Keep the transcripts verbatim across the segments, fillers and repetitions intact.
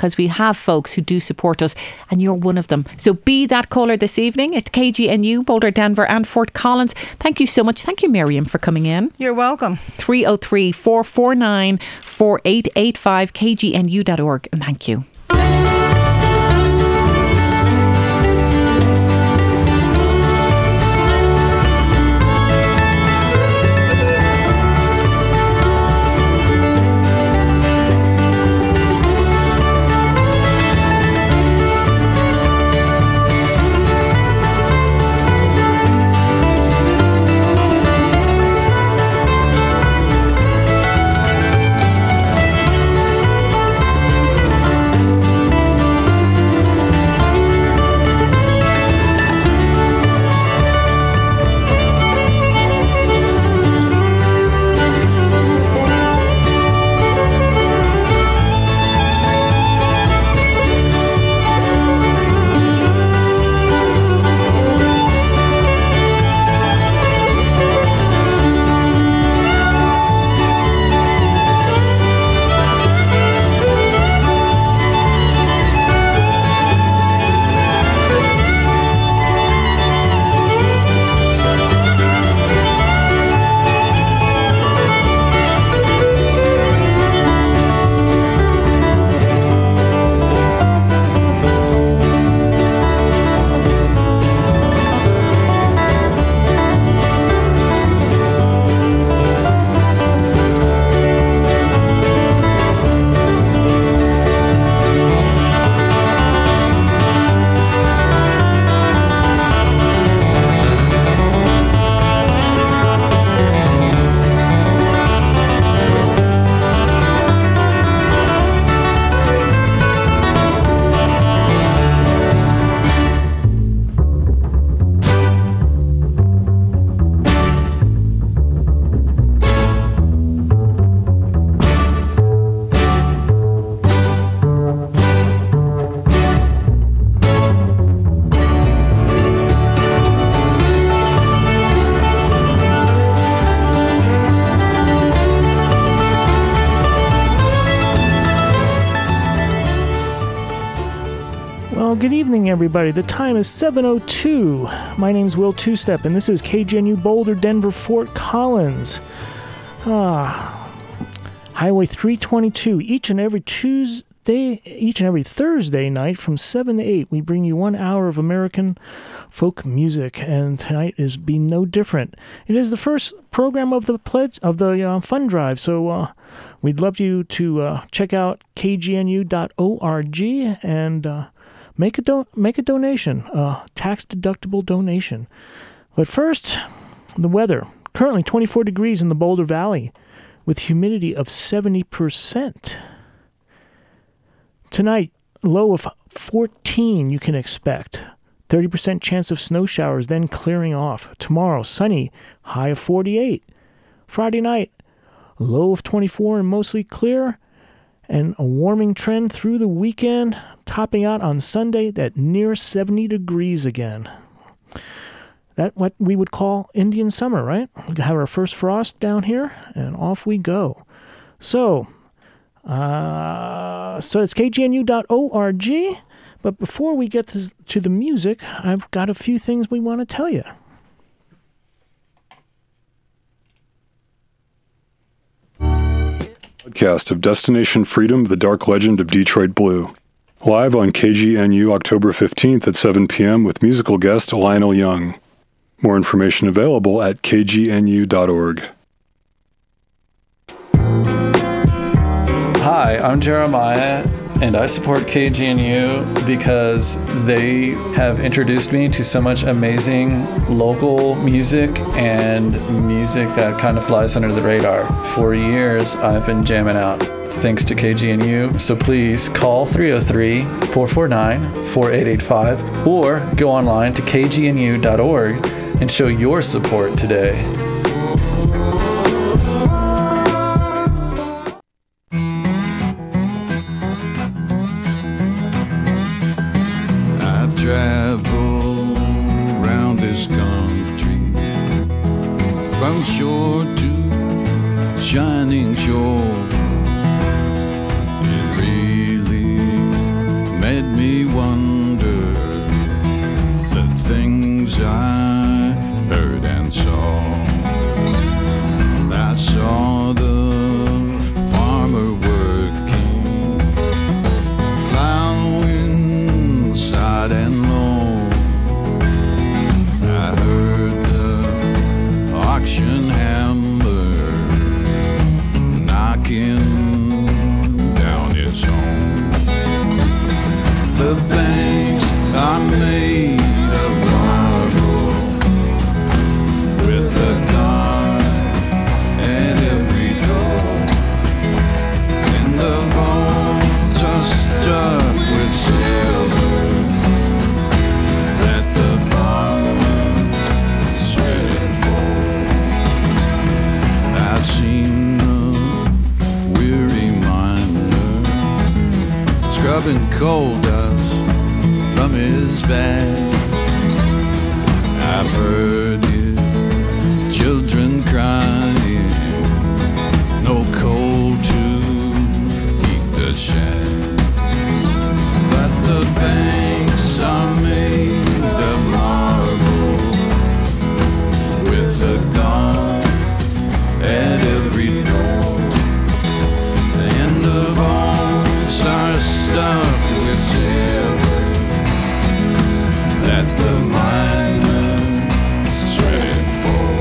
because we have folks who do support us, and you're one of them. So be that caller this evening at K G N U, Boulder, Denver and Fort Collins. Thank you so much. Thank you, Miriam, for coming in. You're welcome. three oh three, four four nine, four eight eight five, k g n u dot org. And thank you. Good evening, everybody. The time is seven oh two. My name's Will Two-Step, and this is K G N U Boulder, Denver, Fort Collins. Ah, Highway three twenty-two. Each and every Tuesday, each and every Thursday night from seven to eight, we bring you one hour of American folk music, and tonight is be no different. It is the first program of the pledge of the uh, fund drive, so uh, we'd love you to uh, check out k g n u dot org and uh, Make a do- make a donation, a tax-deductible donation. But first, the weather. Currently twenty-four degrees in the Boulder Valley with humidity of seventy percent. Tonight, low of fourteen you can expect. thirty percent chance of snow showers, then clearing off. Tomorrow, sunny, high of forty-eight. Friday night, low of twenty-four and mostly clear. And a warming trend through the weekend, topping out on Sunday at near seventy degrees again. That what we would call Indian summer, right? We have our first frost down here, and off we go. So, uh, so it's k g n u dot org. But before we get to, to the music, I've got a few things we want to tell you. Podcast of Destination Freedom, The Dark Legend of Detroit Blue. Live on K G N U October fifteenth at seven p.m. with musical guest Lionel Young. More information available at k g n u dot org. Hi, I'm Jeremiah, and I support K G N U because they have introduced me to so much amazing local music and music that kind of flies under the radar. For years, I've been jamming out thanks to K G N U, so please call three oh three, four four nine, four eight eight five or go online to k g n u dot org and show your support today. Travel round this country from shore to shining shore. It really me wonder the things I heard and saw. I saw the farmer working, plowing side and low. I heard the auction hammer knocking down his home. The banks are made of marble with a guard at every door, and the bones are stuffed with silver that the farmer shredded for. I've seen the weary miner scrubbing coal dust from his back. I've heard his children crying, no coal to heat the shack. But the banks are made of marble with a guard at every door, and the bones are stuffed with silver that the miner shredded for.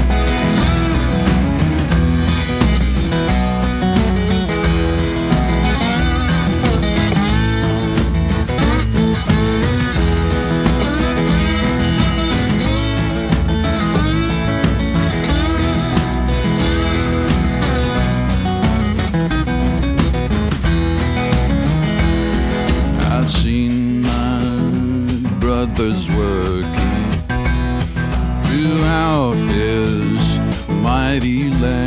I've seen my brothers working throughout his mighty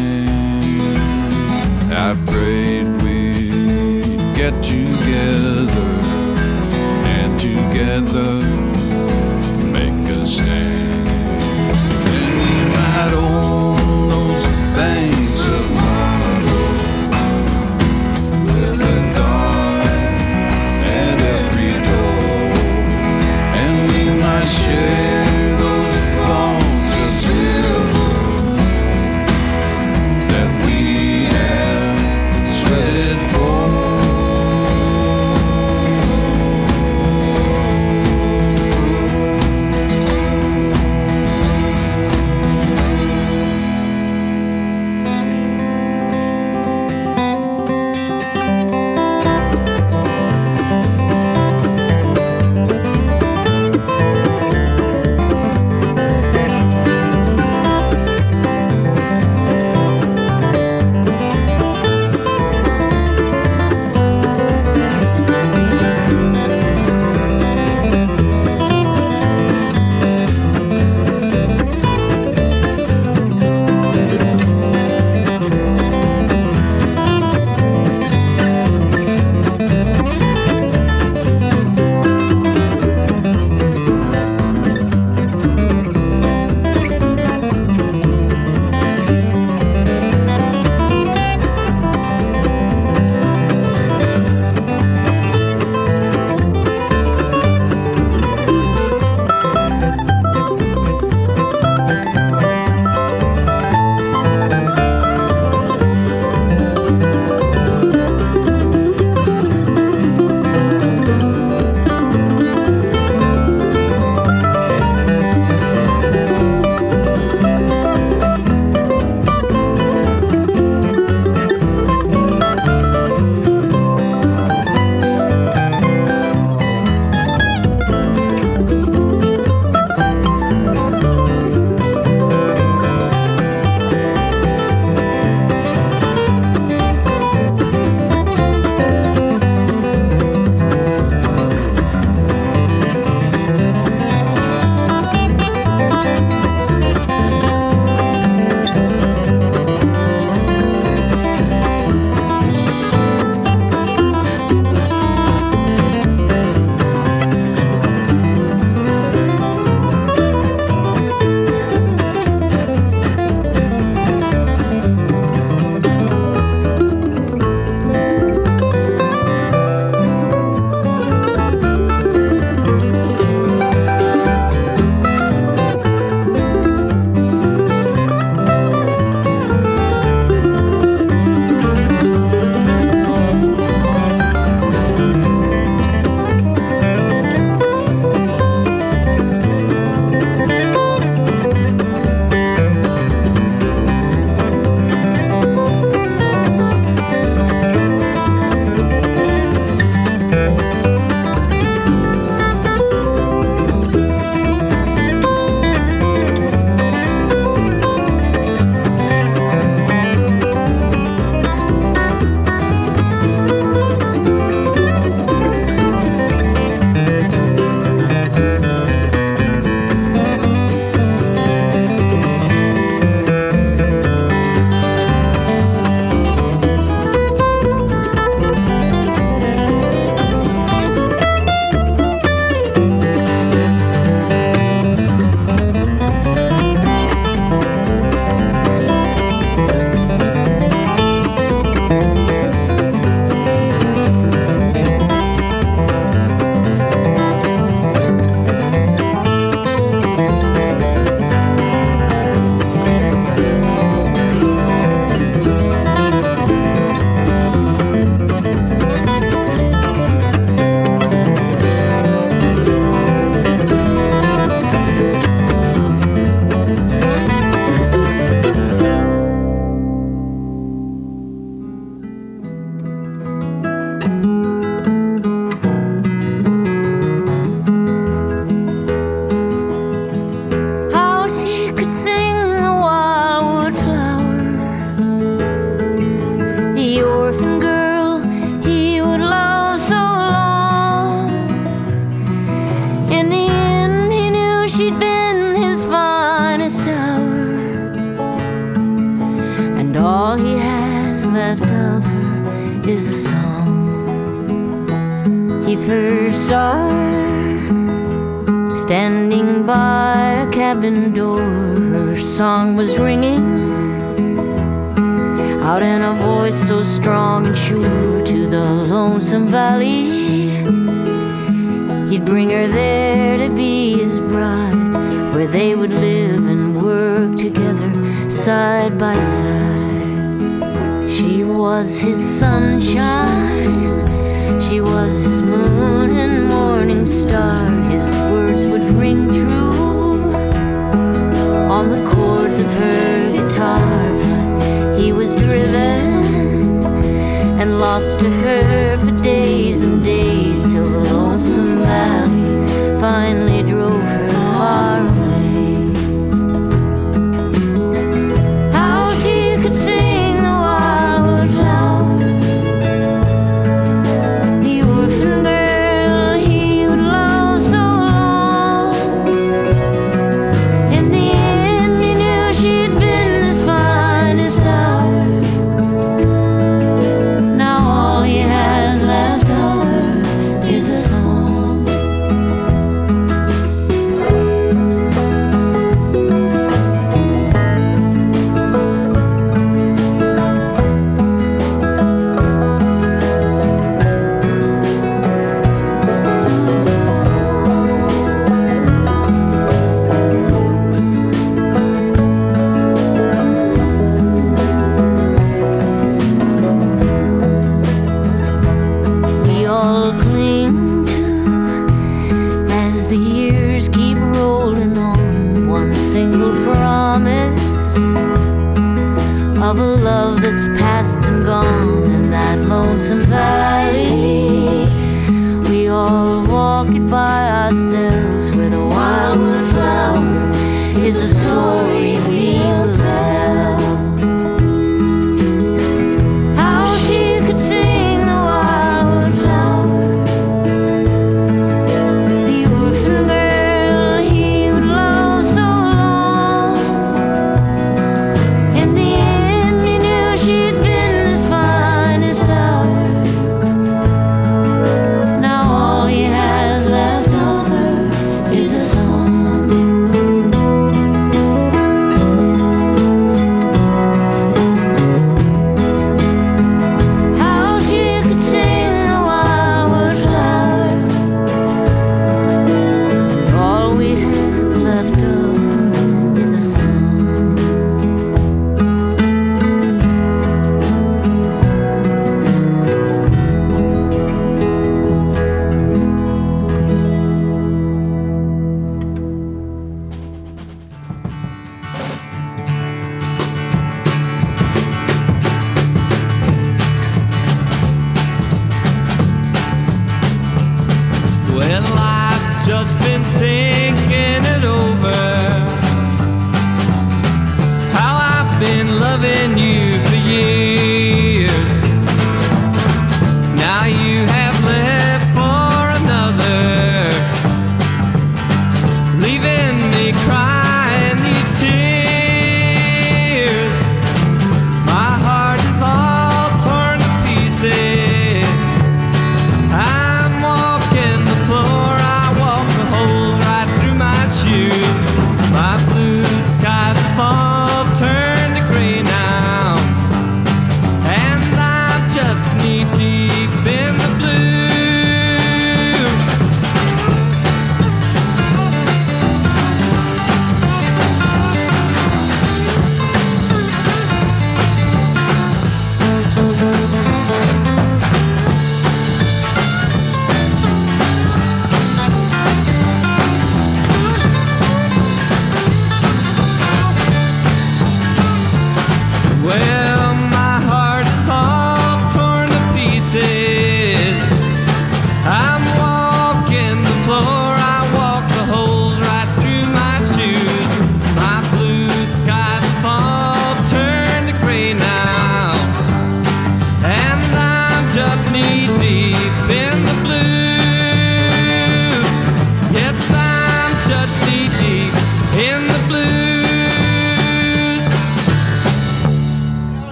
land. I prayed we'd get together and together make a stand. And we might own those banks of marble with a guard at every door, and we might share those bones of silver that we have sweated for. he first saw her standing by a cabin door. Her song was ringing out in a voice so strong and sure to the lonesome valley. He'd bring her there to be his bride, where they would live and work together side by side. She was his sunshine, she was his moon and morning star. His words would ring true on the chords of her guitar. He was driven and lost to her for days and days, till the lonesome valley finally drove her far away. How she could sing the wildwood flower, the orphan girl he would love so long. In the end he knew she'd been his finest hour. Now all he has left of her is a song. We all cling to, as the years keep rolling on, one single promise of a love that's past and gone in that lonesome valley. We all walk it by ourselves, where the wildwood flower is a story we'll tell. How she could sing the wildwood flower, the orphan girl he would love so long. In the end he knew she'd been his finest hour. Now all he has left of her is a song.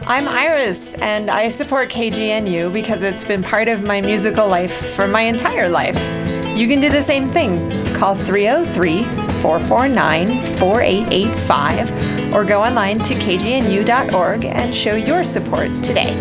I'm Iris, and I support K G N U because it's been part of my musical life for my entire life. You can do the same thing. Call three oh three, four four nine, four eight eight five or go online to k g n u dot org and show your support today.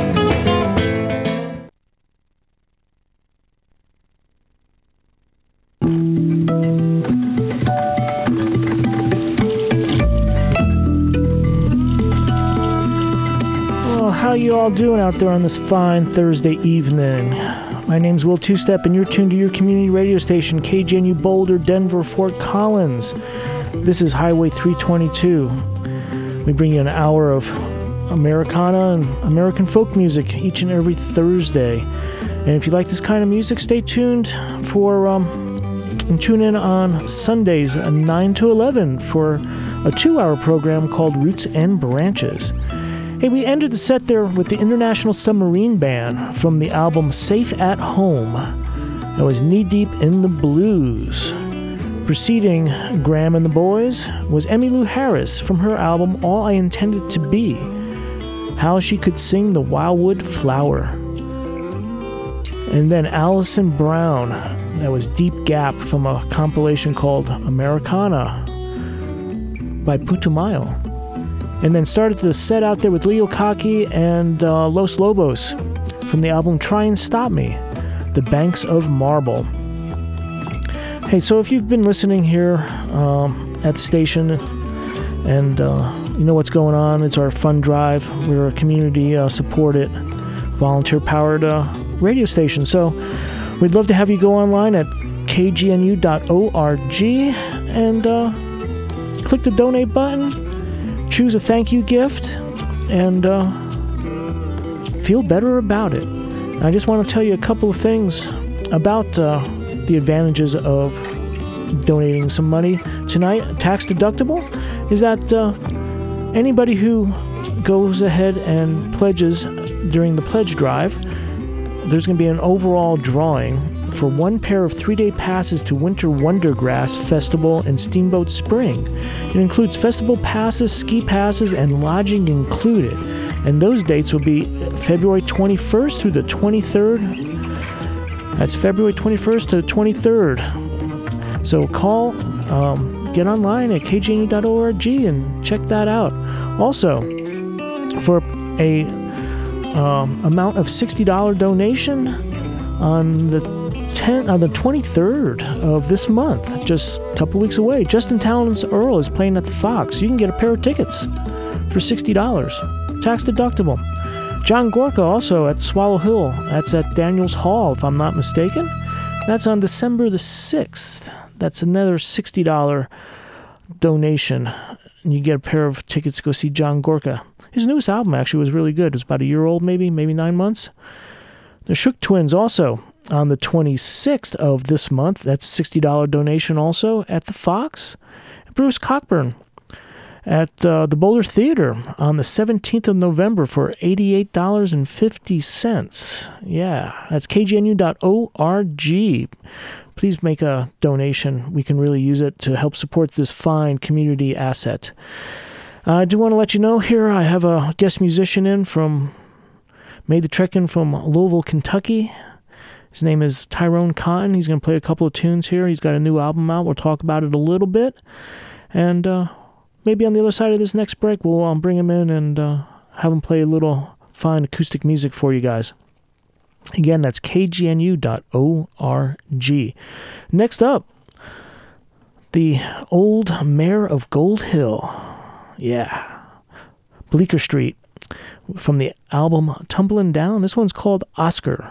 How you all doing out there on this fine Thursday evening? My name's Will Two-Step, and you're tuned to your community radio station, K G N U Boulder, Denver, Fort Collins. This is Highway three twenty-two. We bring you an hour of Americana and American folk music each and every Thursday. And if you like this kind of music, stay tuned for um, and tune in on Sundays nine to eleven for a two-hour program called Roots and Branches. Hey, we ended the set there with the International Submarine Band from the album Safe at Home. That was Knee Deep in the Blues. Preceding Graham and the Boys was Emmylou Harris from her album All I Intended to Be, How She Could Sing the Wildwood Flower. And then Alison Brown, that was Deep Gap from a compilation called Americana by Putumayo. And then started the set out there with Leo Kaki and uh, Los Lobos from the album Try and Stop Me, The Banks of Marble. Hey, so if you've been listening here um, at the station and uh, you know what's going on, it's our fund drive. We're a community uh, supported, volunteer-powered uh, radio station. So we'd love to have you go online at k g n u dot org and uh, click the donate button. Choose a thank you gift and uh, feel better about it. I just want to tell you a couple of things about uh, the advantages of donating some money tonight. Tax deductible is that uh, anybody who goes ahead and pledges during the pledge drive, there's going to be an overall drawing for one pair of three-day passes to Winter Wondergrass Festival in Steamboat Spring. It includes festival passes, ski passes, and lodging included. And those dates will be February twenty-first through the twenty-third. That's February twenty-first to the twenty-third. So call, um, get online at k g n u dot org and check that out. Also, for a um, amount of sixty dollars donation on the ten, on the twenty-third of this month, just a couple weeks away, Justin Towns Earl is playing at the Fox. You can get a pair of tickets for sixty dollars, tax deductible. John Gorka also at Swallow Hill. That's at Daniels Hall, if I'm not mistaken. That's on December the sixth. That's another sixty dollars donation. And you get a pair of tickets to go see John Gorka. His newest album actually was really good. It was about a year old, maybe, maybe nine months. The Shook Twins also on the twenty-sixth of this month. That's a sixty dollars donation also at the Fox. Bruce Cockburn at uh, the Boulder Theater on the seventeenth of November for eighty-eight dollars and fifty cents. Yeah, that's k g n u dot org. Please make a donation. We can really use it to help support this fine community asset. Uh, I do want to let you know here I have a guest musician in from, made the trek in from Louisville, Kentucky. His name is Tyrone Cotton. He's going to play a couple of tunes here. He's got a new album out. We'll talk about it a little bit. And uh, maybe on the other side of this next break, we'll um, bring him in and uh, have him play a little fine acoustic music for you guys. Again, that's k g n u dot org. Next up, the old mayor of Gold Hill. Yeah. Bleecker Street. From the album Tumbling Down. This one's called Oscar.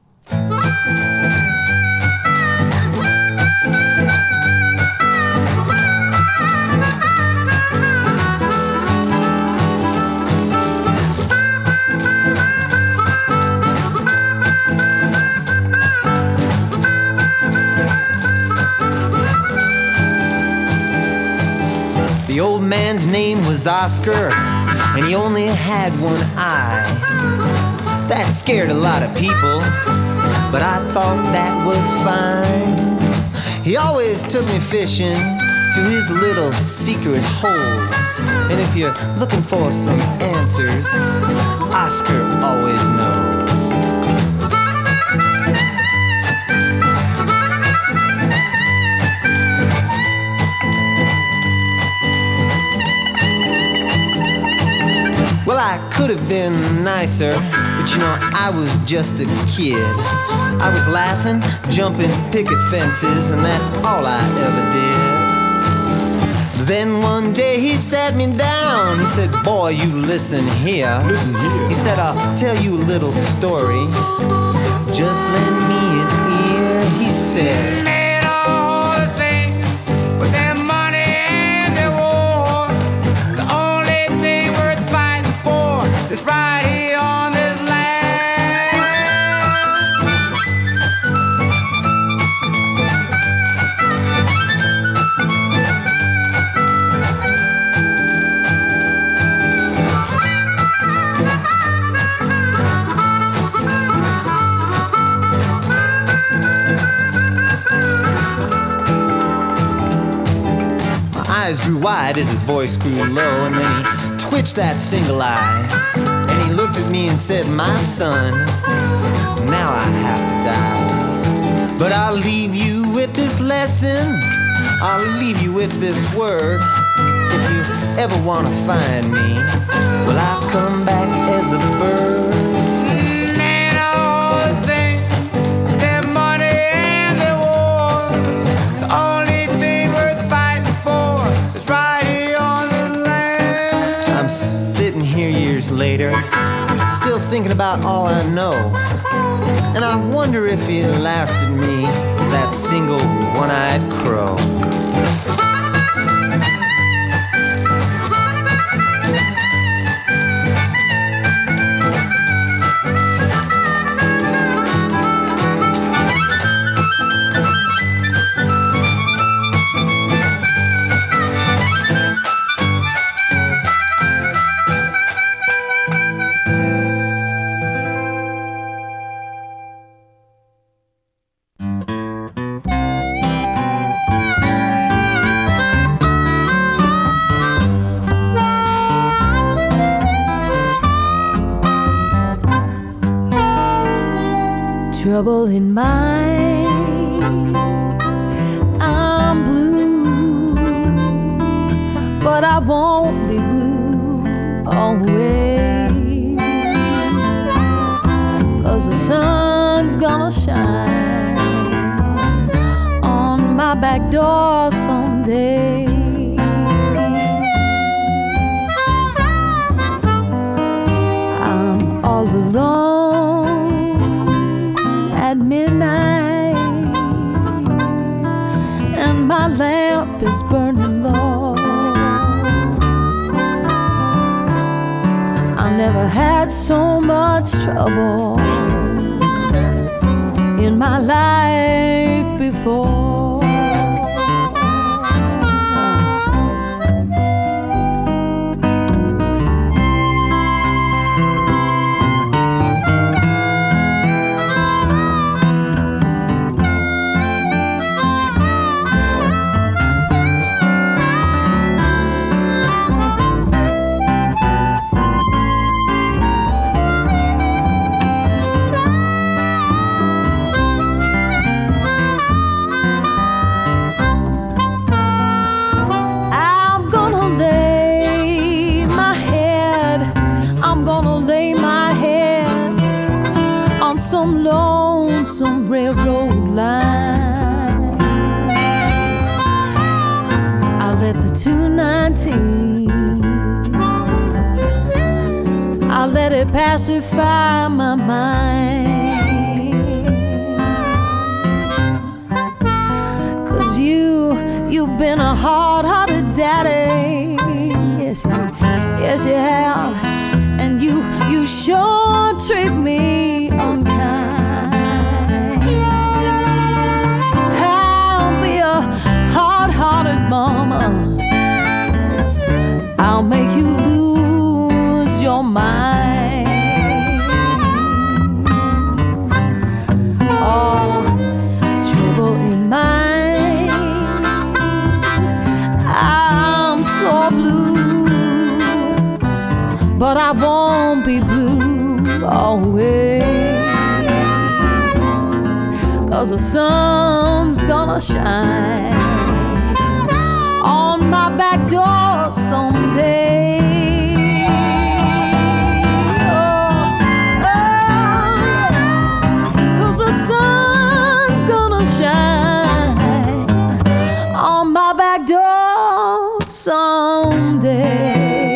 The old man's name was Oscar, and he only had one eye. That scared a lot of people, but I thought that was fine. He always took me fishing to his little secret holes. And if you're looking for some answers, Oscar always knows. Well, I could have been nicer, but you know, I was just a kid. I was laughing, jumping picket fences, and that's all I ever did. Then one day he sat me down. He said, boy, you listen here. Listen here. He said, I'll tell you a little story. Just lend me an ear, he said. Grew wide as his voice grew low, and then he twitched that single eye, and he looked at me and said, my son, now I have to die. But I'll leave you with this lesson, I'll leave you with this word. If you ever want to find me, well, I'll come back as a bird. Later, still thinking about all I know, and I wonder if he laughs at me, that single one-eyed crow. Trouble in mind, I'm blue, but I won't be blue always, 'cause the sun's gonna shine on my back door someday. I'm all alone at midnight, and my lamp is burning low. I never had so much trouble in my life before. Some lonesome railroad line, I let the two nineteen, I let it pacify my mind. 'Cause you, you've been a hard-hearted daddy, yes, you, yes you have, and you, you sure treat me unkind. I'll be a hard-hearted mama, I'll make you lose your mind. Oh, trouble in mind, but I won't be blue always, 'cause the sun's gonna shine on my back door someday. The sun's gonna shine on my back door someday.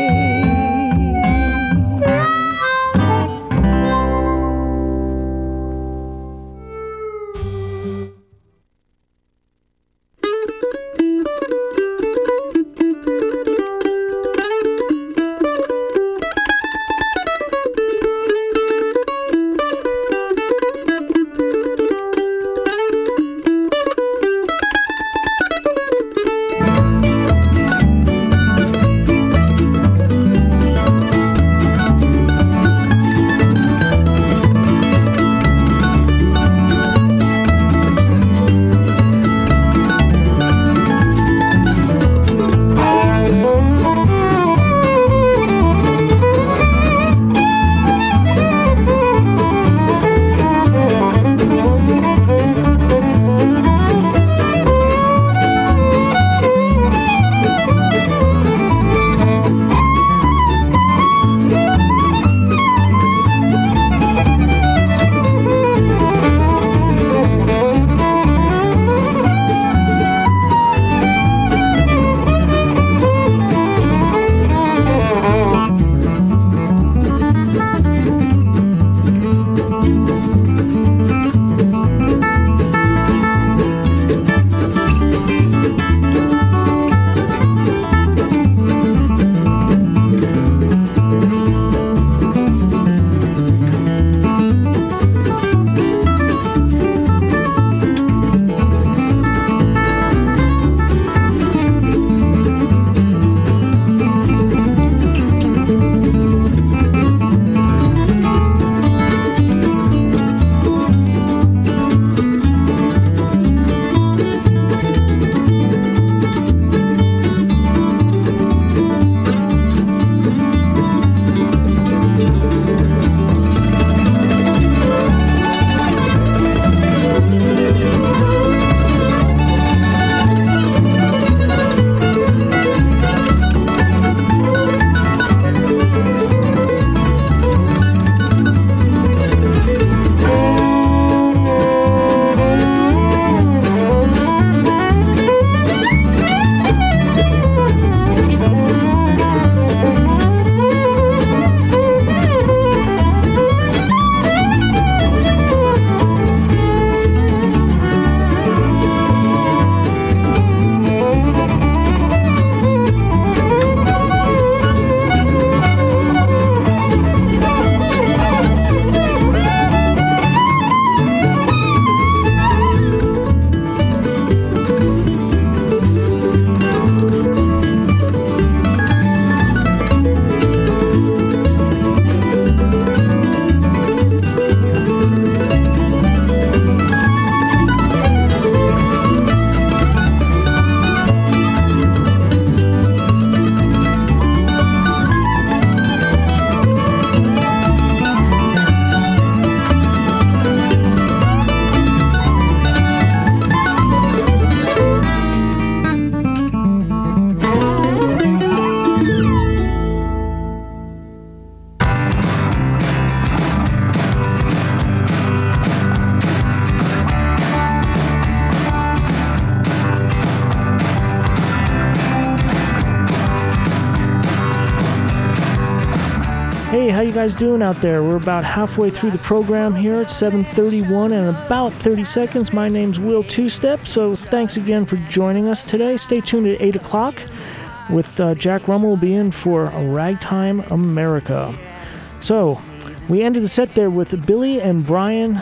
Hey, how you guys doing out there? We're about halfway through the program here at seven thirty-one and about thirty seconds. My name's Will Two-Step, so thanks again for joining us today. Stay tuned at eight o'clock with uh, Jack Rummel will be in for Ragtime America. So, we ended the set there with Billy and Brian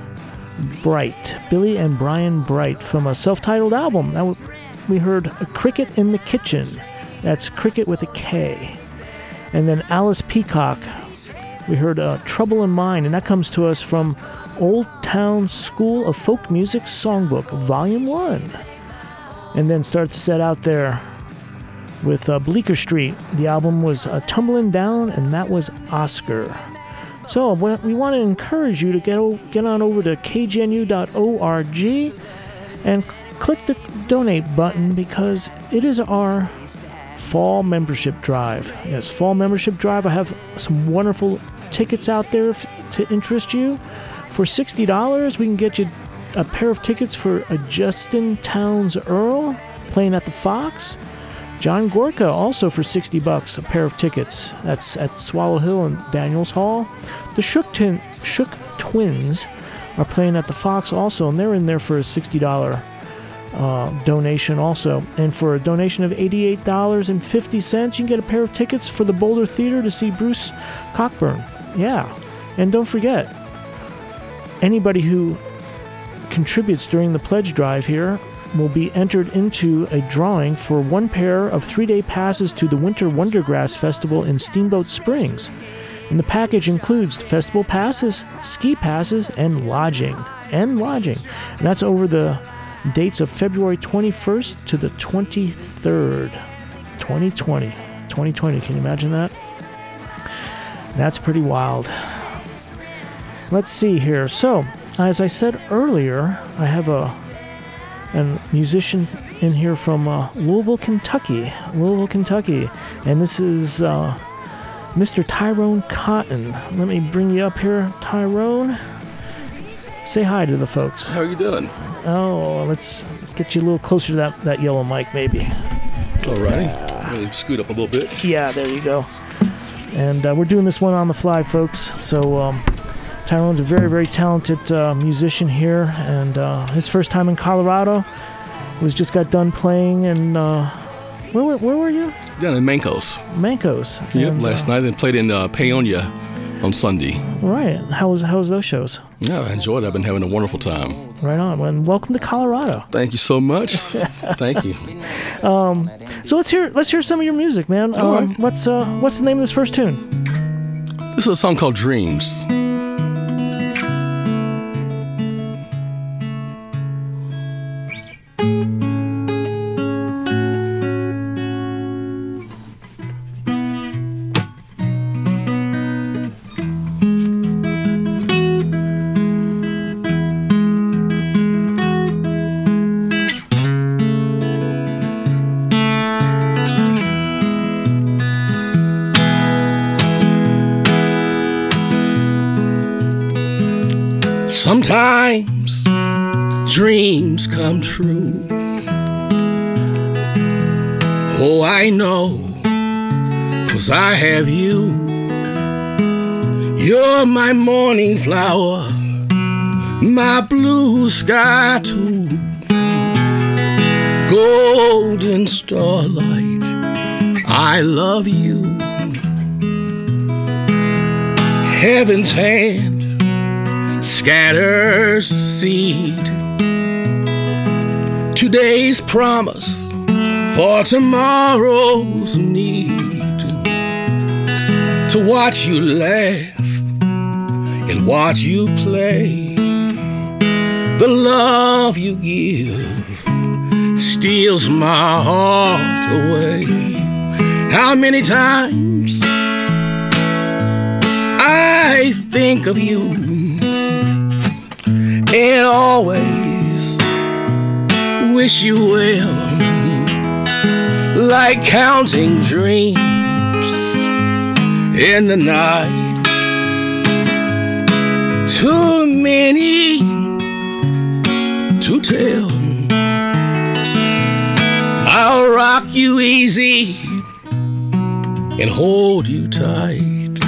Bright. Billy and Brian Bright from a self-titled album. That w- we heard A Cricket in the Kitchen. That's Cricket with a K. And then Alice Peacock, we heard uh, Trouble in Mind, and that comes to us from Old Town School of Folk Music Songbook, Volume one. And then start to set out there with uh, Bleecker Street. The album was uh, Tumbling Down, and that was Oscar. So we want to encourage you to get o- get on over to k g n u dot org and c- click the donate button, because it is our fall membership drive. Yes, fall membership drive. I have some wonderful tickets out there if, to interest you. For sixty dollars, we can get you a pair of tickets for a Justin Townes Earl playing at the Fox. John Gorka also for sixty bucks, a pair of tickets. That's at Swallow Hill and Daniels Hall. The Shook, Tin- Shook Twins are playing at the Fox also, and they're in there for a sixty dollars uh, donation also. And for a donation of eighty-eight dollars and fifty cents, you can get a pair of tickets for the Boulder Theater to see Bruce Cockburn. Yeah. And don't forget, anybody who contributes during the pledge drive here will be entered into a drawing for one pair of three-day passes to the Winter Wondergrass Festival in Steamboat Springs. And the package includes festival passes, ski passes, and lodging. And lodging. And that's over the dates of February twenty-first to the twenty-third, twenty twenty. twenty twenty, can you imagine that? That's pretty wild. Let's see here. So, as I said earlier, I have a a musician in here from uh, Louisville, Kentucky. Louisville, Kentucky. And this is uh, Mister Tyrone Cotton. Let me bring you up here, Tyrone. Say hi to the folks. How are you doing? Oh, let's get you a little closer to that, that yellow mic, maybe. All righty. Uh, Let me scoot up a little bit. Yeah, there you go. And uh, we're doing this one on the fly, folks. So um, Tyrone's a very, very talented uh, musician here, and uh, his first time in Colorado was just got done playing. And uh, where, were, where were you? Down in Mancos. Mancos. Yep, and, last uh, night, and played in uh, Paonia on Sunday. Right. How was how was those shows? Yeah, I enjoyed it. I've been having a wonderful time. Right on. Well, and welcome to Colorado. Thank you so much. Thank you. Um, so let's hear let's hear some of your music, man. Um, All right. What's uh what's the name of this first tune? This is a song called Dreams. Sometimes dreams come true. Oh, I know, 'cause I have you. You're my morning flower, my blue sky too. Golden starlight, I love you. Heaven's hand scatters seed. Today's promise for tomorrow's need. To watch you laugh and watch you play. The love you give steals my heart away. How many times I think of you and always wish you well, like counting dreams in the night. Too many to tell. I'll rock you easy and hold you tight.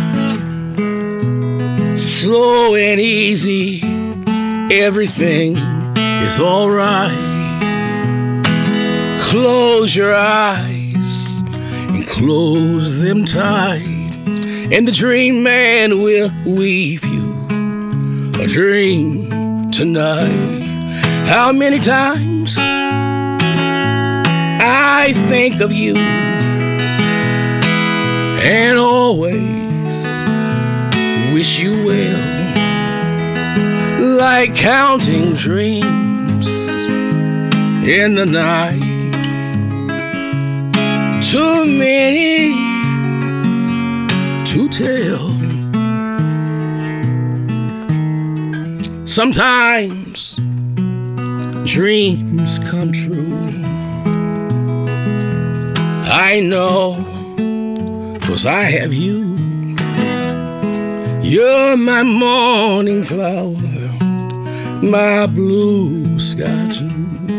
Slow and easy, everything is alright. Close your eyes and close them tight, and the dream man will weave you a dream tonight. How many times I think of you and always wish you well, like counting dreams in the night. too many to tell. Sometimes dreams come true. I know, 'cause I have you. You're my morning flower, my blue sky too.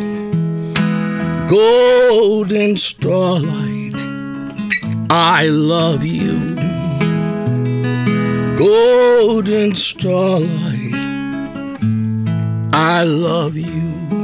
Golden starlight, I love you. Golden starlight, I love you.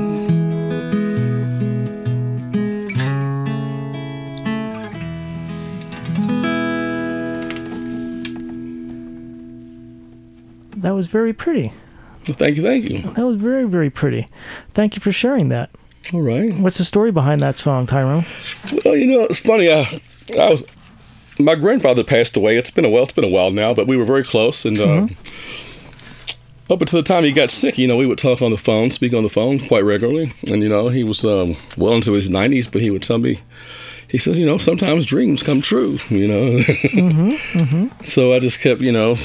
That was very pretty. Well, thank you, thank you. That was very, very pretty. Thank you for sharing that. All right. What's the story behind that song, Tyrone? Well, you know, it's funny. I, I was, my grandfather passed away. It's been a while. It's been a while now, but we were very close. And uh, Mm-hmm. up until the time he got sick, you know, we would talk on the phone, speak on the phone quite regularly. And you know, he was um, well into his nineties, but he would tell me, he says, you know, sometimes dreams come true. You know. Mm-hmm. Mm-hmm. So I just kept, you know,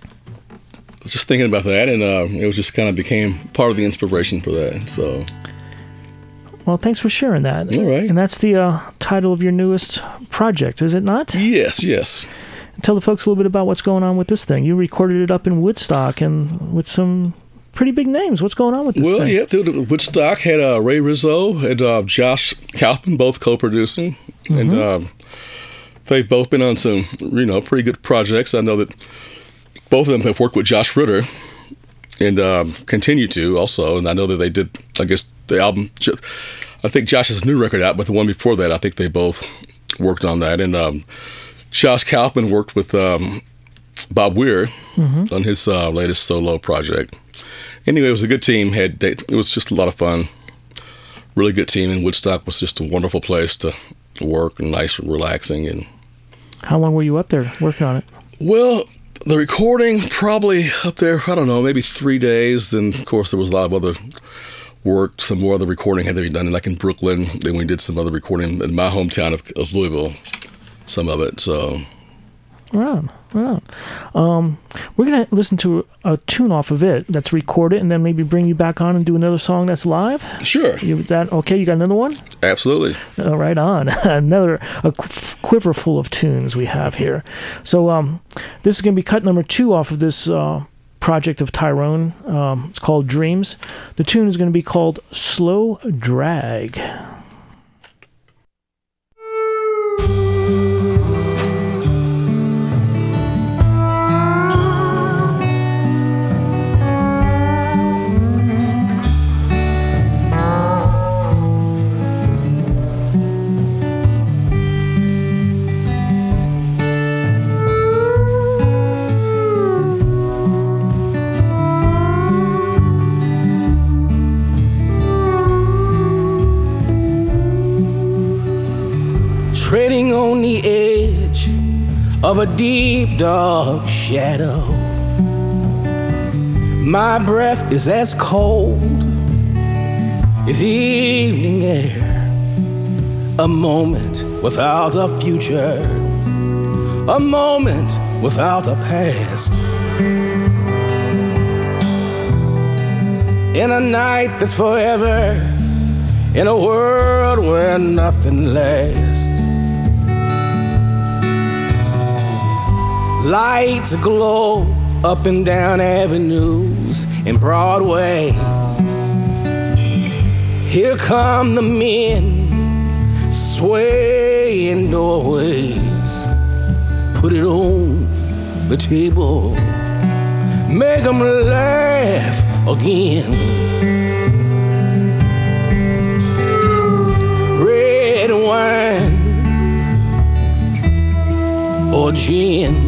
just thinking about that, and uh, it was just kind of became part of the inspiration for that. So. Well, thanks for sharing that. All right. And that's the uh, title of your newest project, is it not? Yes, yes. Tell the folks a little bit about what's going on with this thing. You recorded it up in Woodstock and with some pretty big names. What's going on with this well, thing? yeah, dude, Woodstock had uh, Ray Rizzo and uh, Josh Kaufman both co-producing, Mm-hmm. and uh, they've both been on some, you know, pretty good projects. I know that both of them have worked with Josh Ritter and um, continue to also, and I know that they did, I guess, the album, I think Josh has a new record out, but the one before that, I think they both worked on that. And um, Josh Kaufman worked with um, Bob Weir Mm-hmm. on his uh, latest solo project. Anyway, it was a good team. Had they, It was just a lot of fun. Really good team, and Woodstock was just a wonderful place to work, and nice and relaxing. And How long were you up there working on it? well, the recording probably up there, I don't know, maybe three days. Then, of course, there was a lot of other work. Some more of the recording had to be done like in Brooklyn. Then we did some other recording in my hometown of, of Louisville, some of it. So, Right, right. Um, we're going to listen to a tune off of it that's recorded and then maybe bring you back on and do another song that's live. sure, You that okay? You got another one? absolutely. Uh, right on. Another a qu- quiver full of tunes we have here. So um, this is going to be cut number two off of this uh, project of Tyrone. Um, it's called Dreams. The tune is going to be called Slow Drag. Treading on the edge of a deep, dark shadow. My breath is as cold as evening air. A moment without a future, a moment without a past. In a night that's forever, in a world where nothing lasts. Lights glow up and down avenues and Broadways. Here come the men swaying doorways. Put it on the table, make them laugh again. Red wine or gin.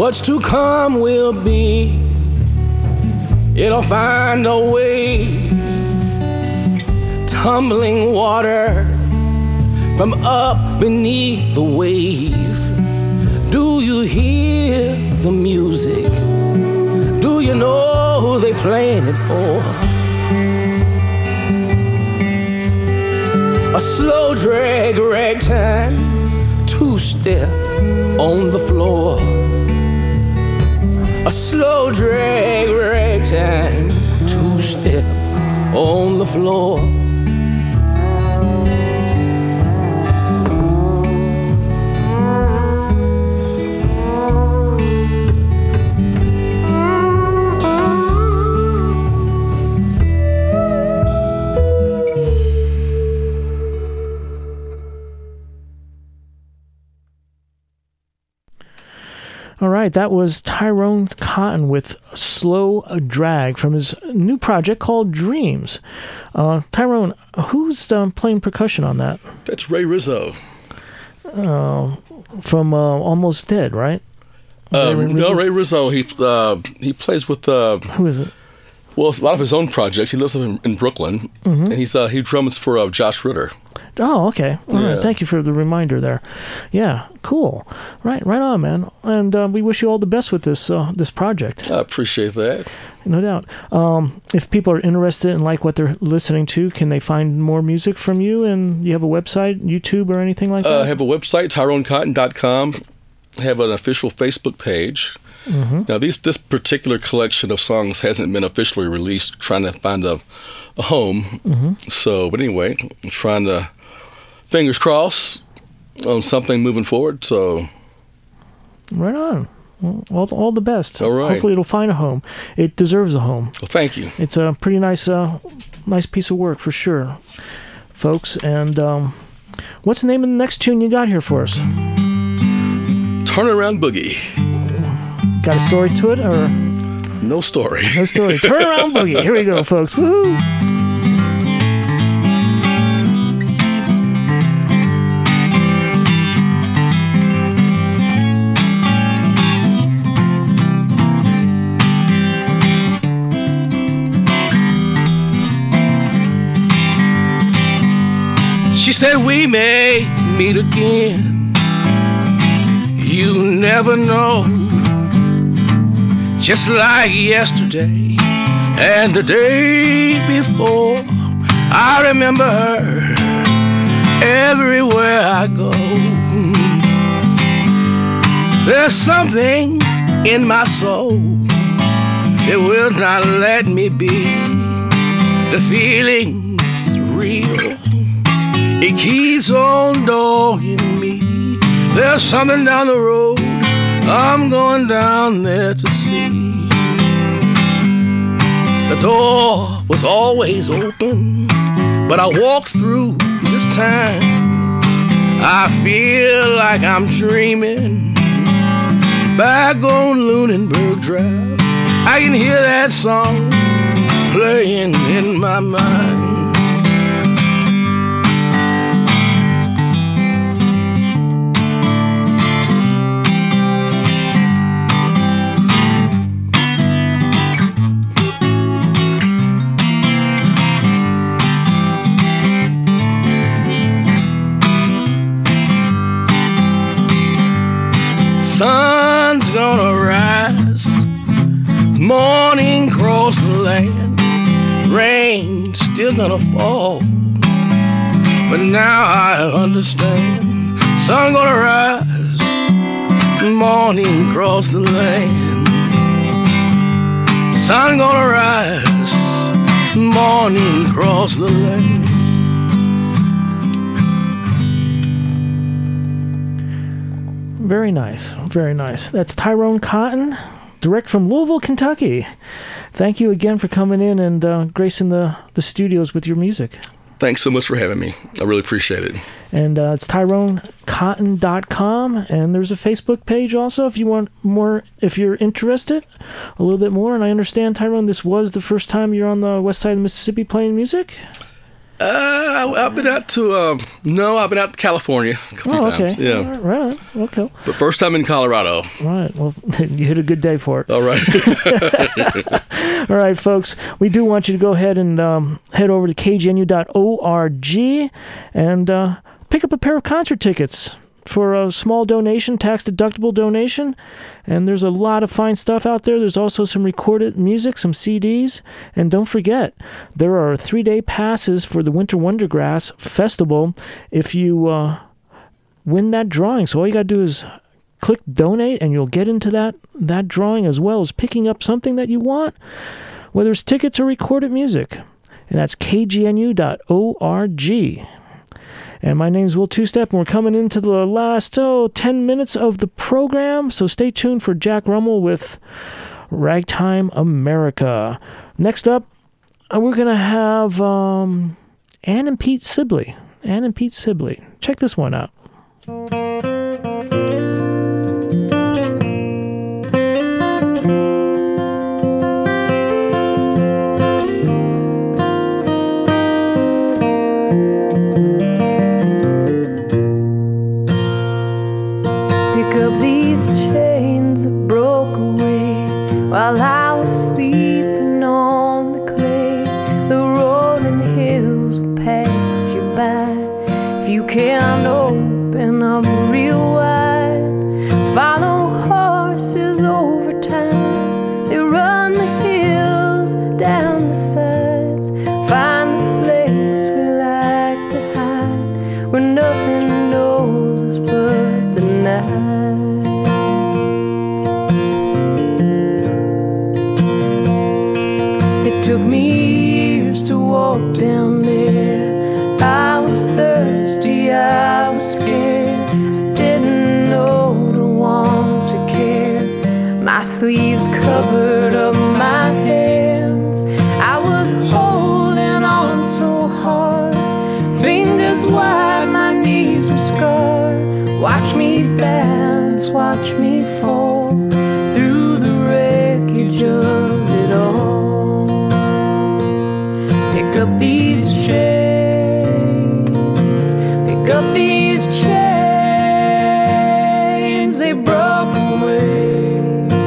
What's to come will be. It'll find a way. Tumbling water from up beneath the wave. Do you hear the music? Do you know who they playing it for? A slow drag ragtime, two-step on the floor. A slow drag ragtime, two-step on the floor. All right, that was Tyrone Cotton with Slow Drag from his new project called Dreams. Uh, Tyrone, who's um, playing percussion on that? That's Ray Rizzo. Uh, from uh, Almost Dead, right? Um, Ray no, Ray Rizzo. He uh, he plays with. Uh, Who is it? Well, a lot of his own projects. He lives up in, in Brooklyn, mm-hmm. and he's uh, he drums for uh, Josh Ritter. Oh, okay. All yeah. right. Thank you for the reminder there. Yeah, cool. Right, right on, man. And uh, we wish you all the best with this uh, this project. I appreciate that. No doubt. Um, if people are interested and like what they're listening to, can they find more music from you? And you have a website, YouTube, or anything like that? Uh, I have a website, tyrone cotton dot com. I have an official Facebook page. Mm-hmm. Now, these, this particular collection of songs hasn't been officially released, trying to find a, a home. Mm-hmm. So, but anyway, I'm trying to, fingers crossed, on something moving forward. So, right on. Well, all, all the best. All right. Hopefully it'll find a home. It deserves a home. Well, thank you. It's a pretty nice uh, nice piece of work for sure, folks. And um, what's the name of the next tune you got here for us? Turnaround Boogie. Got a story to it, or? No story. No story. Turnaround Boogie. Here we go, folks. Woohoo! She said we may meet again. You never know. Just like yesterday and the day before, I remember her everywhere I go. There's something in my soul that will not let me be. The feeling's real. It keeps on dogging me. There's something down the road I'm going down there to see. The door was always open, but I walked through this time. I feel like I'm dreaming back on Lunenburg Drive. I can hear that song playing in my mind. Sun's gonna rise, morning cross the land, rain still gonna fall, but now I understand. Sun gonna rise, morning cross the land. Sun gonna rise, morning cross the land. Very nice. Very nice. That's Tyrone Cotton, direct from Louisville, Kentucky. Thank you again for coming in and uh, gracing the, the studios with your music. Thanks so much for having me. I really appreciate it. And uh, it's tyrone cotton dot com, and there's a Facebook page also if you want more, if you're interested a little bit more. And I understand, Tyrone, this was the first time you're on the west side of Mississippi playing music? Uh, I've been out to, um, no, I've been out to California a couple Oh, of times. okay. Yeah. All right. Okay. But first time in Colorado. All right. Well, you hit a good day for it. All right. All right, folks. We do want you to go ahead and um, head over to k g n u dot org and uh, pick up a pair of concert tickets for a small donation, tax-deductible donation. And there's a lot of fine stuff out there. There's also some recorded music, some C Ds. And don't forget, there are three-day passes for the Winter Wondergrass Festival if you uh, win that drawing. So all you got to do is click donate, and you'll get into that, that drawing as well as picking up something that you want, whether it's tickets or recorded music. And that's k g n u dot org. And my name's Will Two-Step, and we're coming into the last, oh, ten minutes of the program. So stay tuned for Jack Rummel with Ragtime America. Next up, we're going to have um, Ann and Pete Sibley. Ann and Pete Sibley. Check this one out. While I was sleeping on the clay, the rolling hills will pass you by. If you can't open up real wide, follow horses over time. They run the hills, down the sides, find the place we like to hide, where nothing knows us but the night. Took me years to walk down there. I was thirsty, I was scared. I didn't know to want to care. My sleeves covered up my hands. I was holding on so hard. Fingers wide, my knees were scarred. Watch me bounce, watch me fall through the wreckage of it all. Pick up these chains, pick up these chains. They broke away,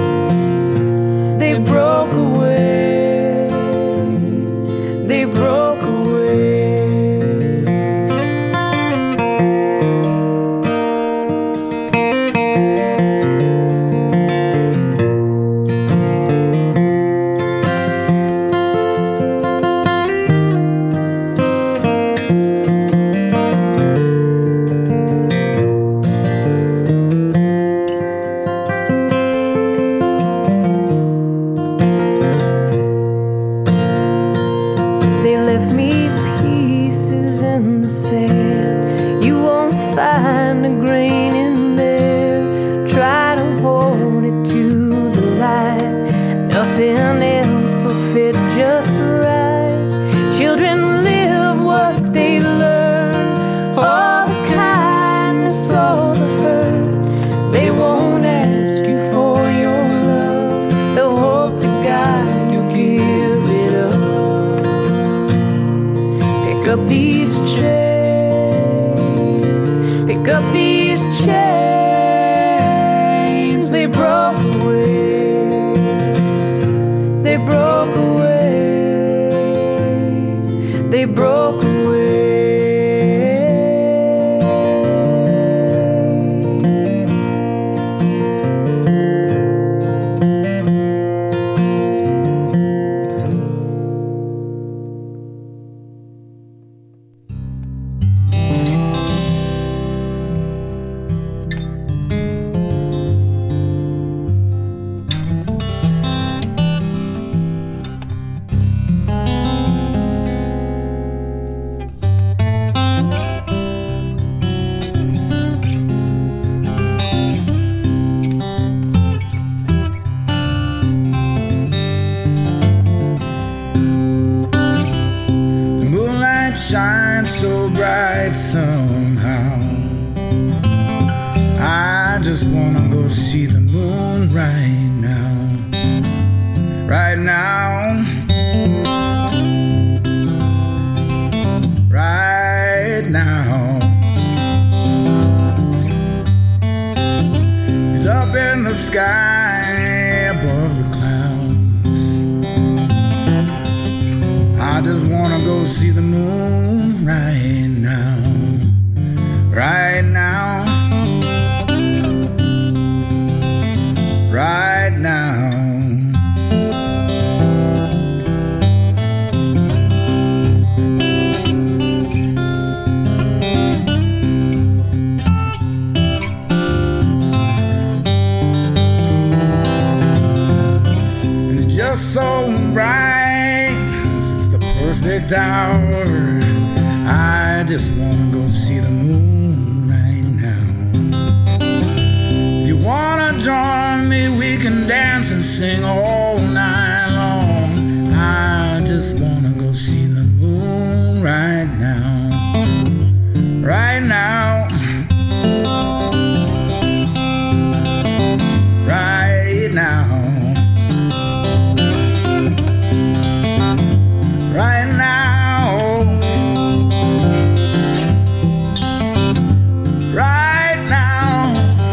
they broke away, they broke away. the sky above the clouds. I just wanna go see the moon right now, right now, right now. So bright, it's the perfect hour. I just wanna go see the moon right now. If you wanna join me, we can dance and sing all night long. I just wanna go see the moon right now, right now, right now. Right now, right now,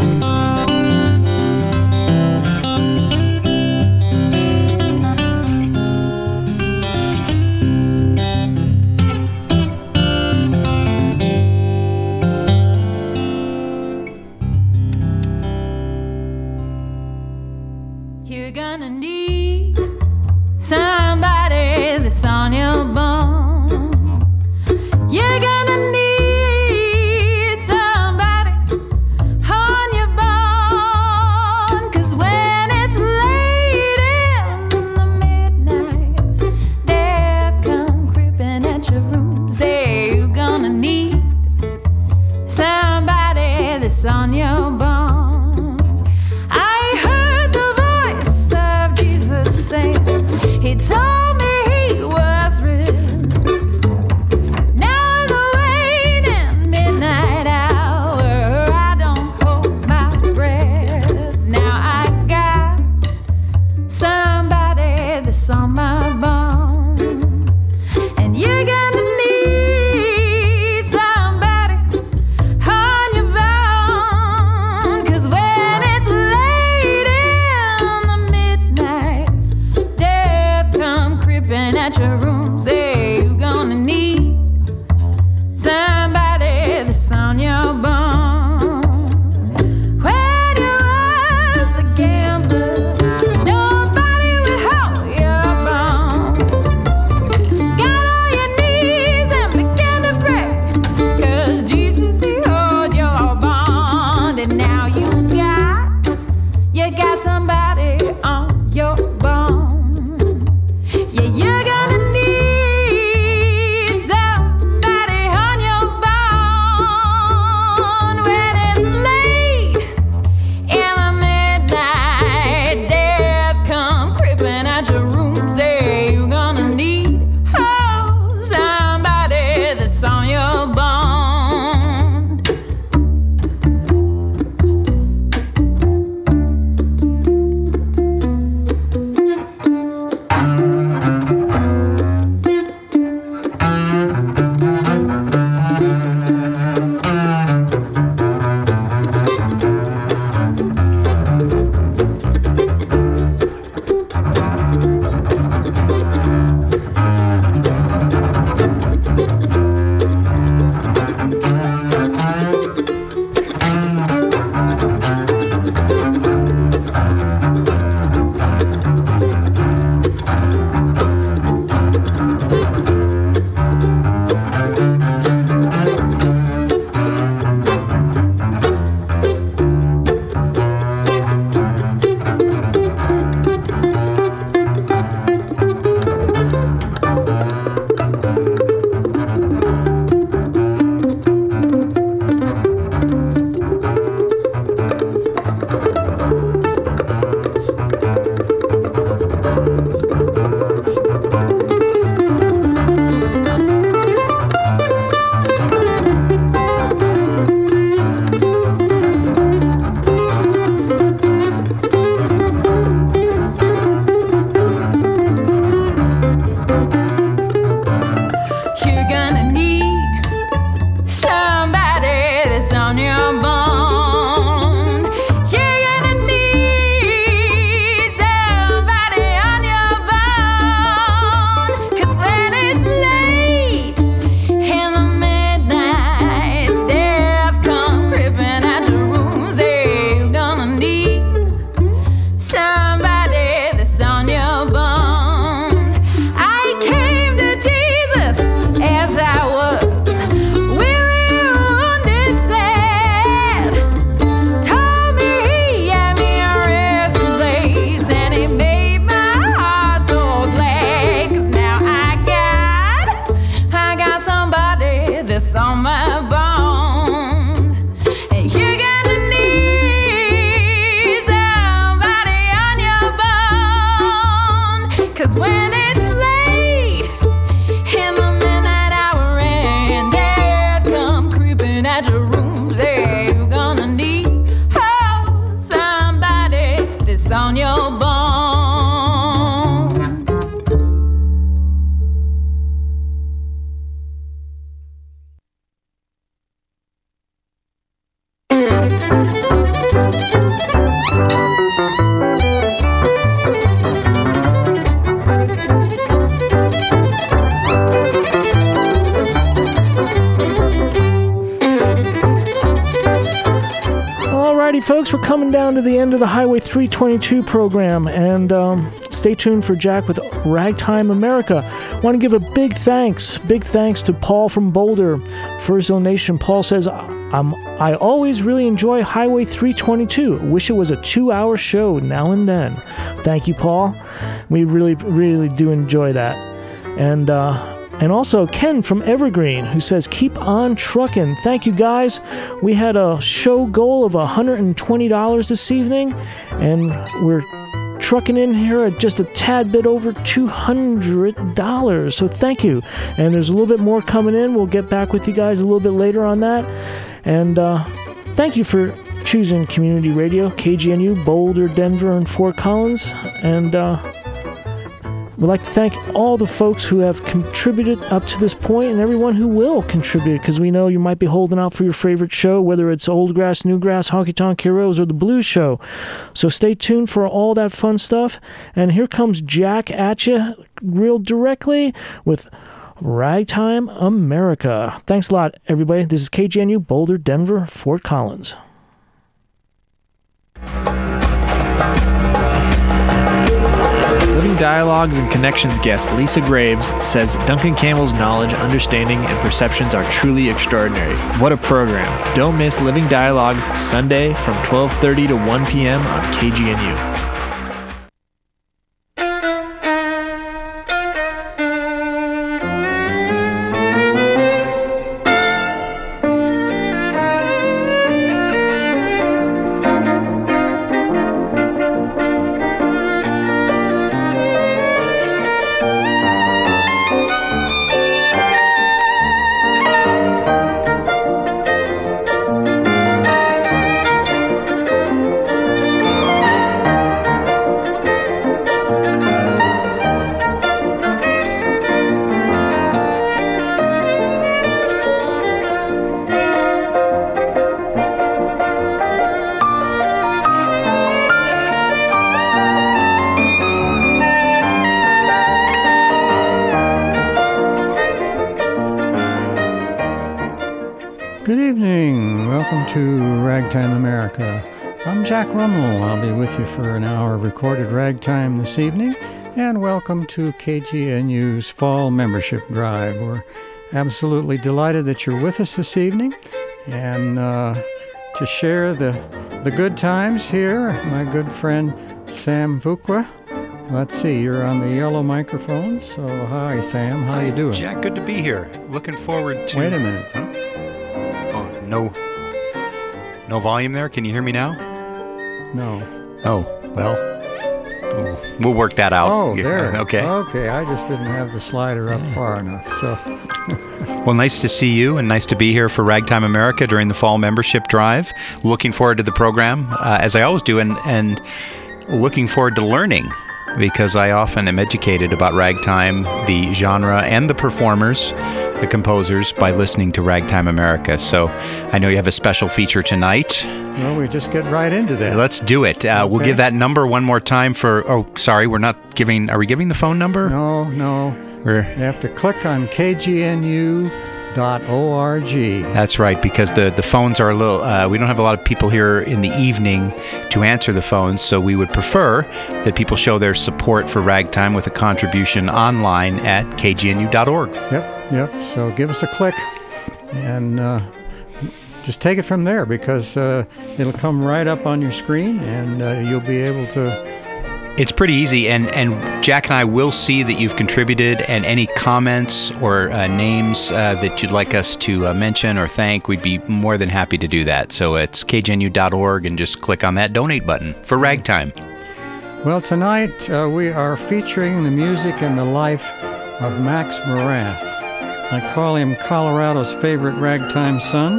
you're gonna need somebody that's on your bone. You're gonna need somebody on your bone. 'Cause when it's late in the midnight, death come creeping at your room. Say you're gonna need somebody that's on your bone. I heard the voice of Jesus saying, he told me he was risen. Now in the waning midnight hour, I don't hold my breath. Now I got somebody that's on my bone. And you're gonna need somebody on your bone. at your rooms there. You're gonna need oh, somebody that's on your bone. Alrighty, folks, we're coming down to the end of the Highway three twenty-two program, and um, stay tuned for Jack with Ragtime America. Want to give a big thanks, big thanks to Paul from Boulder for his donation. Paul says, um, I always really enjoy Highway three twenty-two. Wish it was a two-hour show now and then. Thank you, Paul. We really, really do enjoy that. And, uh... And also Ken from Evergreen, who says, keep on trucking. Thank you, guys. We had a show goal of one hundred twenty dollars this evening, and we're trucking in here at just a tad bit over two hundred dollars. So thank you. And there's a little bit more coming in. We'll get back with you guys a little bit later on that. And uh, thank you for choosing Community Radio, K G N U, Boulder, Denver, and Fort Collins. And... Uh, We'd like to thank all the folks who have contributed up to this point and everyone who will contribute, because we know you might be holding out for your favorite show, whether it's Old Grass, New Grass, Honky Tonk Heroes, or the Blues Show. So stay tuned for all that fun stuff. And here comes Jack at you real directly with Ragtime America. Thanks a lot, everybody. This is K G N U, Boulder, Denver, Fort Collins. Living Dialogues and Connections guest Lisa Graves says Duncan Campbell's knowledge, understanding, and perceptions are truly extraordinary. What a program. Don't miss Living Dialogues Sunday from twelve thirty to one p.m. on K G N U. Good evening. Welcome to Ragtime America. I'm Jack Rummel. I'll be with you for an hour of recorded ragtime this evening. And welcome to K G N U's Fall Membership Drive. We're absolutely delighted that you're with us this evening. And uh, to share the, the good times here, my good friend Sam Fuqua. Let's see, you're on the yellow microphone. So hi, Sam. How you doing? Jack, good to be here. Looking forward to... Wait a minute. Huh? No, no volume there? Can you hear me now? No. Oh, well, we'll, we'll work that out. Oh, there. Uh, okay. Okay, I just didn't have the slider up far enough, so... Well, nice to see you, and nice to be here for Ragtime America during the Fall Membership Drive. Looking forward to the program, uh, as I always do, and, and looking forward to learning, because I often am educated about ragtime, the genre, and the performers, the composers, by listening to Ragtime America. So I know you have a special feature tonight. Well, we just get right into that. Let's do it. Uh, okay. We'll give that number one more time for... Oh, sorry, we're not giving... Are we giving the phone number? No, no. We're, you have to click on K G N U dot org. That's right, because the, the phones are a little... Uh, we don't have a lot of people here in the evening to answer the phones, so we would prefer that people show their support for Ragtime with a contribution online at K G N U dot org. Yep. Yep, so give us a click and uh, just take it from there, because uh, it'll come right up on your screen and uh, you'll be able to... It's pretty easy, and, and Jack and I will see that you've contributed, and any comments or uh, names uh, that you'd like us to uh, mention or thank, we'd be more than happy to do that. So it's K G N U dot org and just click on that donate button for Ragtime. Well, tonight uh, we are featuring the music and the life of Max Morath. I call him Colorado's favorite ragtime son.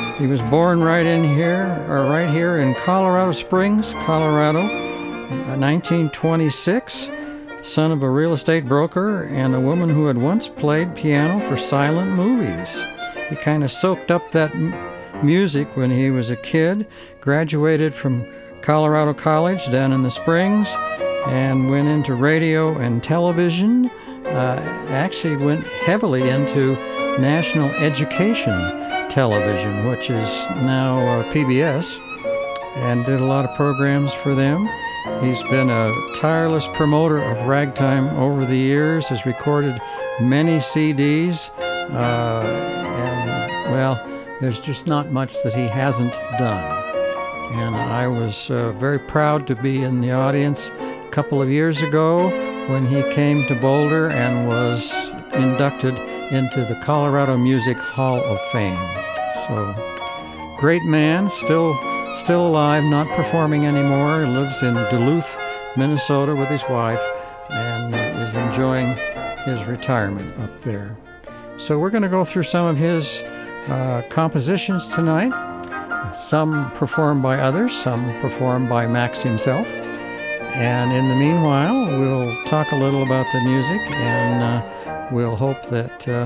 He was born right in here, or right here in Colorado Springs, Colorado, uh, nineteen twenty-six. Son of a real estate broker and a woman who had once played piano for silent movies. He kind of soaked up that m- music when he was a kid, graduated from Colorado College down in the Springs, and went into radio and television. Uh, actually went heavily into national education television, which is now uh, P B S, and did a lot of programs for them. He's been a tireless promoter of ragtime over the years, has recorded many C Ds, uh, and, well, there's just not much that he hasn't done. And I was uh, very proud to be in the audience a couple of years ago when he came to Boulder and was inducted into the Colorado Music Hall of Fame. So, great man, still still alive, not performing anymore. He lives in Duluth, Minnesota with his wife, and uh, is enjoying his retirement up there. So we're going to go through some of his uh, compositions tonight. Some performed by others, some performed by Max himself. And in the meanwhile, we'll talk a little about the music, and uh, we'll hope that uh,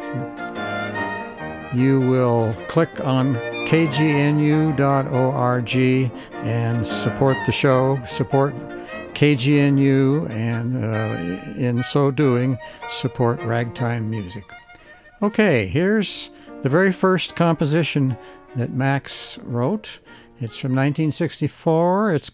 you will click on K G N U dot org and support the show, support K G N U, and uh, in so doing, support ragtime music. Okay, here's the very first composition that Max wrote. It's from nineteen sixty-four. It's